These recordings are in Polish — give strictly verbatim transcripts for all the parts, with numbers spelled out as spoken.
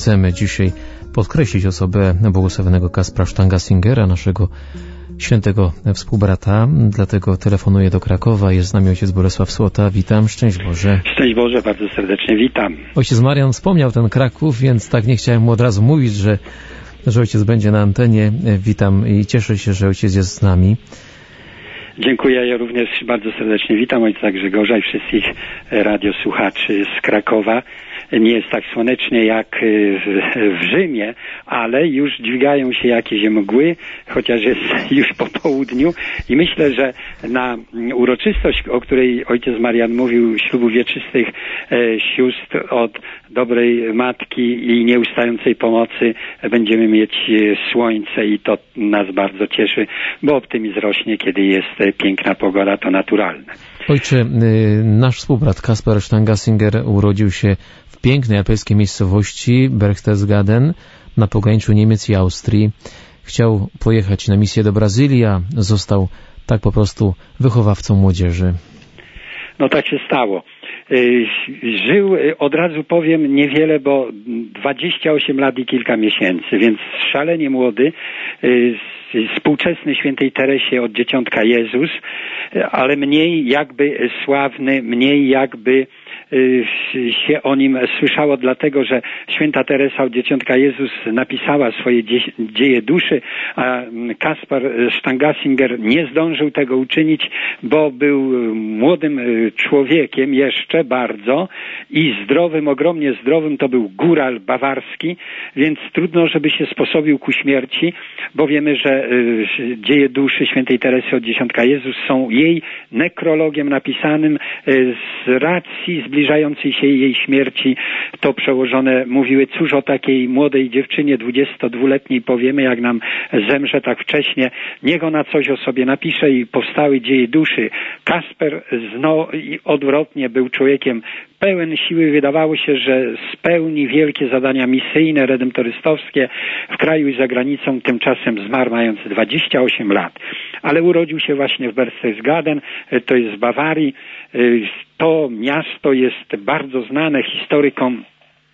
chcemy dzisiaj podkreślić osobę błogosławionego Kaspra Sztanga-Singera, naszego świętego współbrata, dlatego telefonuję do Krakowa. Jest z nami ojciec Bolesław Słota. Witam, szczęść Boże. Szczęść Boże, bardzo serdecznie witam. Ojciec Marian wspomniał ten Kraków, więc tak nie chciałem mu od razu mówić, że, że ojciec będzie na antenie. Witam i cieszę się, że ojciec jest z nami. Dziękuję, ja również bardzo serdecznie witam ojca Grzegorza i wszystkich radiosłuchaczy z Krakowa. Nie jest tak słonecznie jak w, w Rzymie, ale już dźwigają się jakieś mgły, chociaż jest już po południu i myślę, że na uroczystość, o której ojciec Marian mówił, ślubu wieczystych e, sióstr od dobrej matki i nieustającej pomocy, będziemy mieć słońce i to nas bardzo cieszy, bo optymizm rośnie, kiedy jest piękna pogoda, to naturalne. Ojcze, nasz współbrat Kasper Sztanga-Singer urodził się w pięknej alpejskiej miejscowości Berchtesgaden na pograniczu Niemiec i Austrii. Chciał pojechać na misję do Brazylii, a został tak po prostu wychowawcą młodzieży. No tak się stało. Żył, od razu powiem, niewiele, bo dwadzieścia osiem lat i kilka miesięcy, więc szalenie młody, współczesny świętej Teresie od Dzieciątka Jezus, ale mniej jakby sławny, mniej jakby się o nim słyszało, dlatego że święta Teresa od Dzieciątka Jezus napisała swoje dzieje duszy, a Kaspar Sztanga-Singer nie zdążył tego uczynić, bo był młodym człowiekiem jeszcze bardzo i zdrowym, ogromnie zdrowym, to był góral bawarski, więc trudno, żeby się sposobił ku śmierci, bo wiemy, że dzieje duszy świętej Teresy od Dzieciątka Jezus są jej nekrologiem napisanym z racji zbliżającej się jej śmierci. To przełożone mówiły, cóż o takiej młodej dziewczynie dwudziestodwuletniej powiemy, jak nam zemrze tak wcześnie. Niech ona coś o sobie napisze i powstały dzieje duszy. Kasper zno i odwrotnie był człowiekiem pełen siły. Wydawało się, że spełni wielkie zadania misyjne, redemptorystowskie w kraju i za granicą. Tymczasem zmarł mając dwadzieścia osiem lat. Ale urodził się właśnie w Berchtesgaden, to jest w Bawarii. To miasto jest bardzo znane historykom,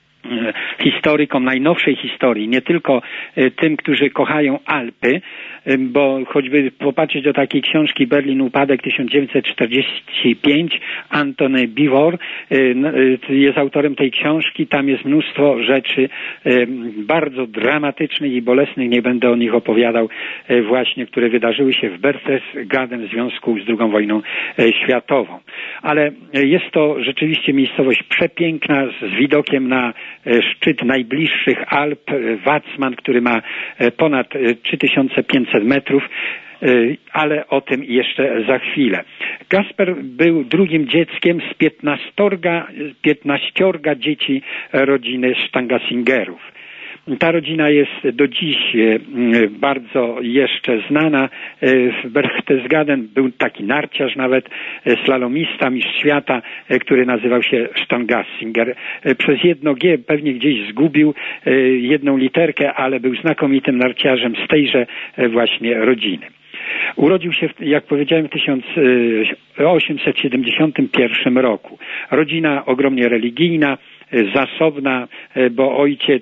historykom najnowszej historii, nie tylko tym, którzy kochają Alpy, bo choćby popatrzeć do takiej książki Berlin Upadek tysiąc dziewięćset czterdziesty piąty, Antony Beevor jest autorem tej książki. Tam jest mnóstwo rzeczy bardzo dramatycznych i bolesnych, nie będę o nich opowiadał, właśnie, które wydarzyły się w Berchtesgaden w związku z drugą wojną światową. Ale jest to rzeczywiście miejscowość przepiękna, z widokiem na szczyt najbliższych Alp, Watzmann, który ma ponad trzy tysiące pięćset metrów, ale o tym jeszcze za chwilę. Kasper był drugim dzieckiem z piętnaściorga, piętnaściorga dzieci rodziny Sztanga-Singerów. Ta rodzina jest do dziś bardzo jeszcze znana. W Berchtesgaden był taki narciarz, nawet slalomista, mistrz świata, który nazywał się Sztanga-Singer. Przez jedno G pewnie gdzieś zgubił jedną literkę, ale był znakomitym narciarzem z tejże właśnie rodziny. Urodził się, jak powiedziałem, w tysiąc osiemset siedemdziesiątym pierwszym roku. Rodzina ogromnie religijna, zasobna, bo ojciec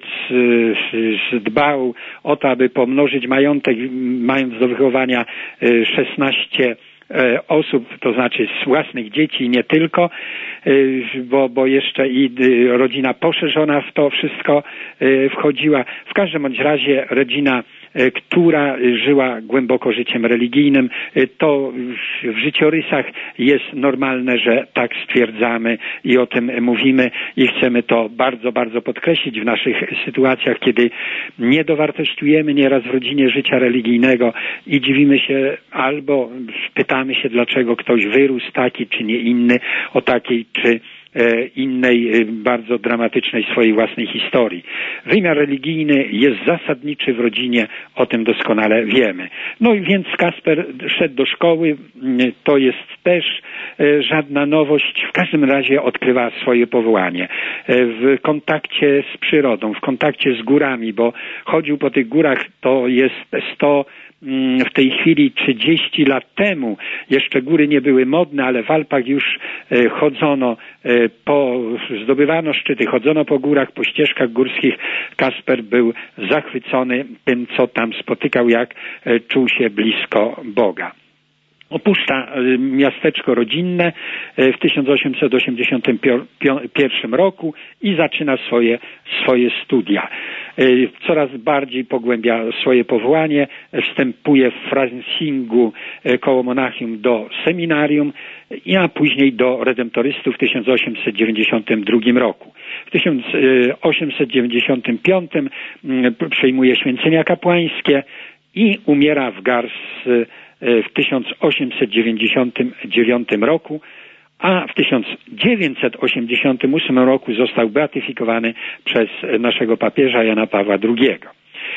dbał o to, aby pomnożyć majątek, mając do wychowania szesnaście osób, to znaczy z własnych dzieci, nie tylko, bo, bo jeszcze i rodzina poszerzona w to wszystko wchodziła. W każdym bądź razie rodzina, która żyła głęboko życiem religijnym, to w życiorysach jest normalne, że tak stwierdzamy i o tym mówimy i chcemy to bardzo, bardzo podkreślić w naszych sytuacjach, kiedy nie dowartościujemy nieraz w rodzinie życia religijnego i dziwimy się albo pytamy się, dlaczego ktoś wyrósł taki czy nie inny, o takiej czy innej, bardzo dramatycznej swojej własnej historii. Wymiar religijny jest zasadniczy w rodzinie, o tym doskonale wiemy. No i więc Kasper szedł do szkoły, to jest też żadna nowość, w każdym razie odkrywa swoje powołanie. W kontakcie z przyrodą, w kontakcie z górami, bo chodził po tych górach, to jest sto w tej chwili trzydzieści lat temu. Jeszcze góry nie były modne, ale w Alpach już chodzono po, zdobywano szczyty, chodzono po górach, po ścieżkach górskich. Kasper był zachwycony tym, co tam spotykał, jak czuł się blisko Boga. Opuszcza miasteczko rodzinne w tysiąc osiemset osiemdziesiątym pierwszym roku i zaczyna swoje, swoje studia. Coraz bardziej pogłębia swoje powołanie, wstępuje w Fransingu koło Monachium do seminarium, a później do redemptorystów w tysiąc osiemset dziewięćdziesiątym drugim roku. W tysiąc osiemset dziewięćdziesiątym piątym przejmuje święcenia kapłańskie i umiera w Gars w tysiąc osiemset dziewięćdziesiątym dziewiątym roku, a w tysiąc dziewięćset osiemdziesiątym ósmym roku został beatyfikowany przez naszego papieża Jana Pawła drugiego.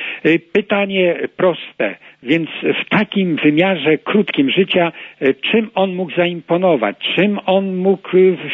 Pytanie proste, więc w takim wymiarze krótkim życia, czym on mógł zaimponować, czym on mógł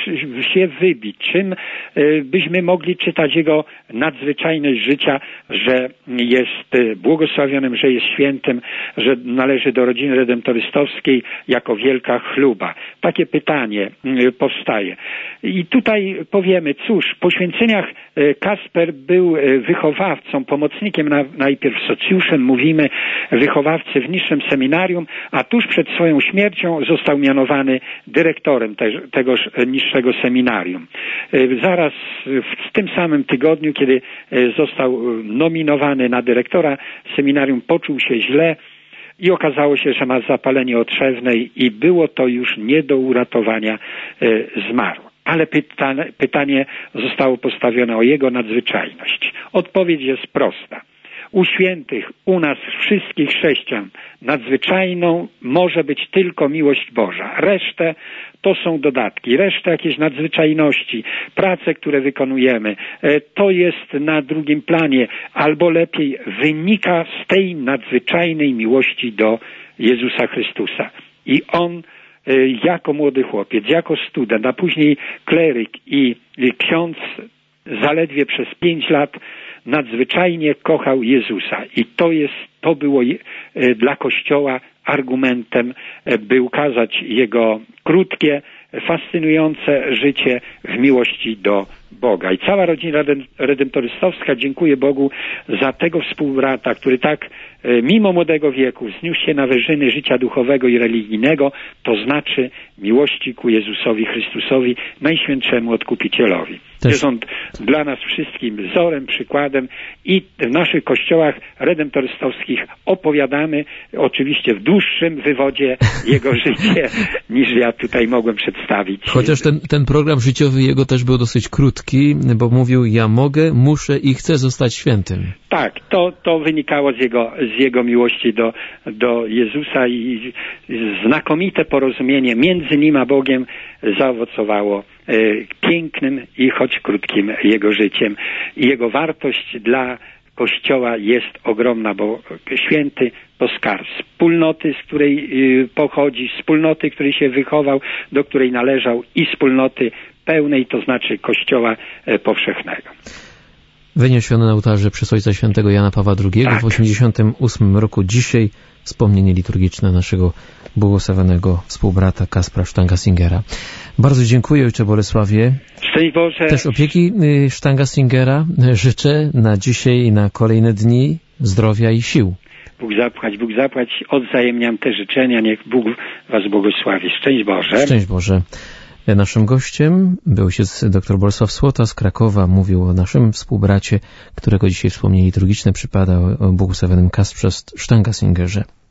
się wybić, czym byśmy mogli czytać jego nadzwyczajność życia, że jest błogosławionym, że jest świętym, że należy do rodziny redemptorystowskiej jako wielka chluba. Takie pytanie powstaje. I tutaj powiemy, cóż, po święceniach Kasper był wychowawcą, pomocnikiem, na, najpierw socjuszem, mówimy, wychowawcy w niższym seminarium, a tuż przed swoją śmiercią został mianowany dyrektorem te, tegoż niższego seminarium. Zaraz w tym samym tygodniu, kiedy został nominowany na dyrektora seminarium, poczuł się źle i okazało się, że ma zapalenie otrzewnej i było to już nie do uratowania, zmarł. Ale pytanie, pytanie zostało postawione o jego nadzwyczajność. Odpowiedź jest prosta. U świętych, u nas wszystkich chrześcijan nadzwyczajną może być tylko miłość Boża. Resztę to są dodatki, reszta jakieś nadzwyczajności, prace, które wykonujemy, to jest na drugim planie, albo lepiej wynika z tej nadzwyczajnej miłości do Jezusa Chrystusa. I On jako młody chłopiec, jako student, a później kleryk i ksiądz zaledwie przez pięć lat nadzwyczajnie kochał Jezusa. I to jest, to było dla Kościoła argumentem, by ukazać jego krótkie, fascynujące życie w miłości do Boga. I cała rodzina redemptorystowska dziękuję Bogu za tego współbrata, który tak mimo młodego wieku wzniósł się na wyżyny życia duchowego i religijnego, to znaczy miłości ku Jezusowi Chrystusowi, Najświętszemu Odkupicielowi. Też. Jest on dla nas wszystkim wzorem, przykładem i w naszych kościołach redemptorystowskich opowiadamy oczywiście w dłuższym wywodzie jego życie, niż ja tutaj mogłem przedstawić. Chociaż ten, ten program życiowy jego też był dosyć krótki, bo mówił, ja mogę, muszę i chcę zostać świętym. Tak, to, to wynikało z jego, z jego miłości do, do Jezusa i znakomite porozumienie między nim a Bogiem zaowocowało e, pięknym i choć krótkim jego życiem. I jego wartość dla Kościoła jest ogromna, bo święty to skarb wspólnoty, z której y, pochodzi, wspólnoty, której się wychował, do której należał i wspólnoty pełnej, to znaczy Kościoła e, powszechnego. Wyniesiony na ołtarze przez Ojca Świętego Jana Pawła drugiego tak. W osiemdziesiątym ósmym roku. Dzisiaj wspomnienie liturgiczne naszego błogosławionego współbrata Kaspra Stangasingera. Bardzo dziękuję, Ojcze Bolesławie. Szczęść Boże. Też opieki Stangasingera życzę na dzisiaj i na kolejne dni zdrowia i sił. Bóg zapłać, Bóg zapłać. Odwzajemniam te życzenia. Niech Bóg was błogosławi. Szczęść Boże. Szczęść Boże. Naszym gościem był ojciec dr Bolesław Słota z Krakowa. Mówił o naszym współbracie, którego dzisiaj wspomnienie liturgiczne przypada, o błogosławionym Kasprze Stangasingerze.